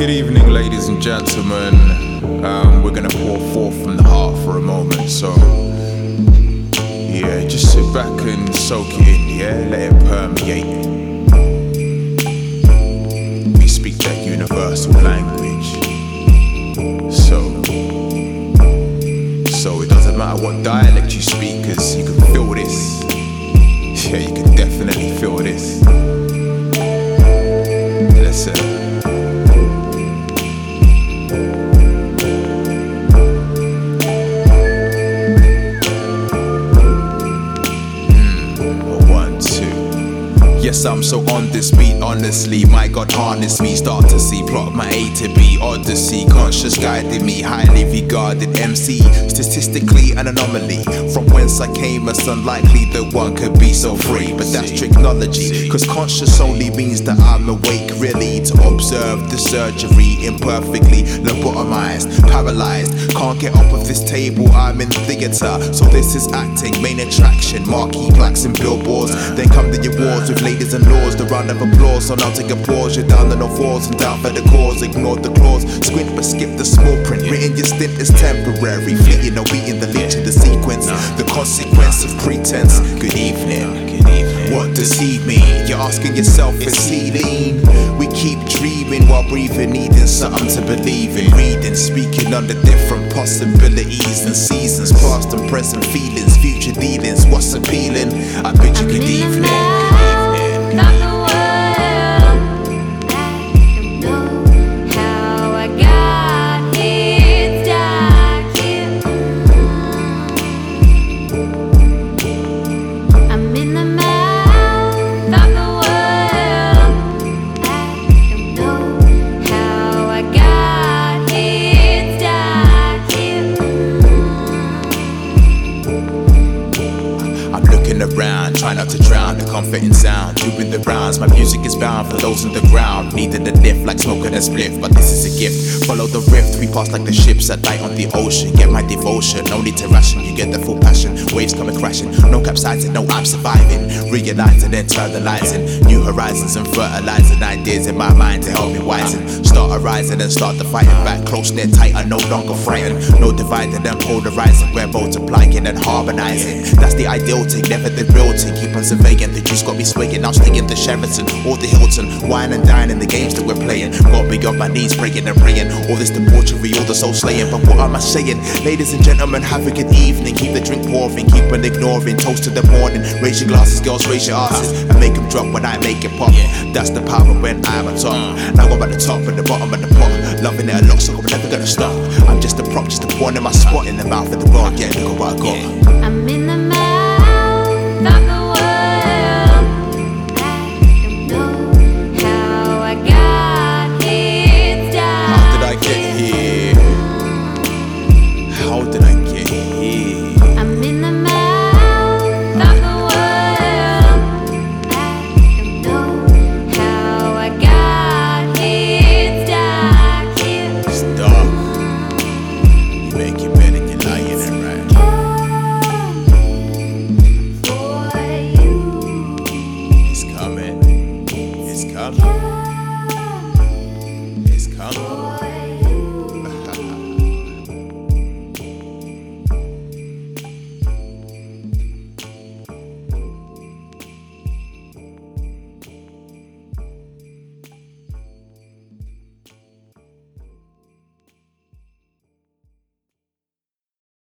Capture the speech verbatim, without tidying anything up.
Good evening, ladies and gentlemen. Um, we're gonna pour forth from the heart for a moment, so yeah, just sit back and soak it in, yeah, let it permeate. We speak that universal language, so so it doesn't matter what dialect you speak, 'cause you can feel this. Yeah, you can definitely feel this. Listen. Yes, I'm so on this beat, honestly. My God, harness me, start to see, plot my A to B, odyssey, conscious guiding me, highly regarded M C, statistically an anomaly. From whence I came, it's unlikely that one could be so free. But that's tricknology, cause conscious only means that I'm awake, really, to observe the surgery imperfectly, lobotomized, paralyzed. Can't get up of this table, I'm in theatre. So this is acting, main attraction, marquee plaques and billboards. Then come the awards with ladies and lords, the round of applause. So now take a pause, you're down on all fours and down for the cause. Ignore the clause, squint but skip the small print. Written your stint is temporary, fleeting or beating the leech in the sequence. The consequence of pretense. Good evening. What does he mean? You're asking yourself, is he lean? We keep dreaming while breathing, needing something to believe in. Reading, speaking on the different possibilities and seasons, past and present feelings, future dealings. What's appealing? I bid you good evening. Around, try not to drown the comforting sound, doing the rounds. My music is bound for those on the ground, needing a lift like smoking a spliff, but this is a gift. Follow the rift, we pass like the ships at night on the ocean. Get my devotion, no need to ration, you get the full passion. Waves coming crashing, no capsizing, no I'm surviving. Realizing, internalizing, new horizons and fertilizing ideas in my mind to help me wisen. Start arising and start the fighting back, close knit tight, I'm no longer frightened. No dividing and polarizing, we're multiplying and harmonizing. That's the ideal thing, never the real thing. Keep on surveying, the juice got me swaying. Now stay in the Sheraton or the Hilton, wine and dine in the games that we're playing. Got me on my knees praying and praying. All this debauchery, all the soul slaying. But what am I saying? Ladies and gentlemen, have a good evening. Keep the drink pouring, keep on ignoring. Toast to the morning. Raise your glasses, girls, raise your asses, and make them drop when I make it pop. That's the power when I'm on top. Now I'm at the top and the bottom of the pot. Loving it a lot, so I'm never gonna stop. I'm just a prop, just a pawn in my spot in the mouth of the world. Yeah, look at what I got. I'm in the mouth of the It's coming.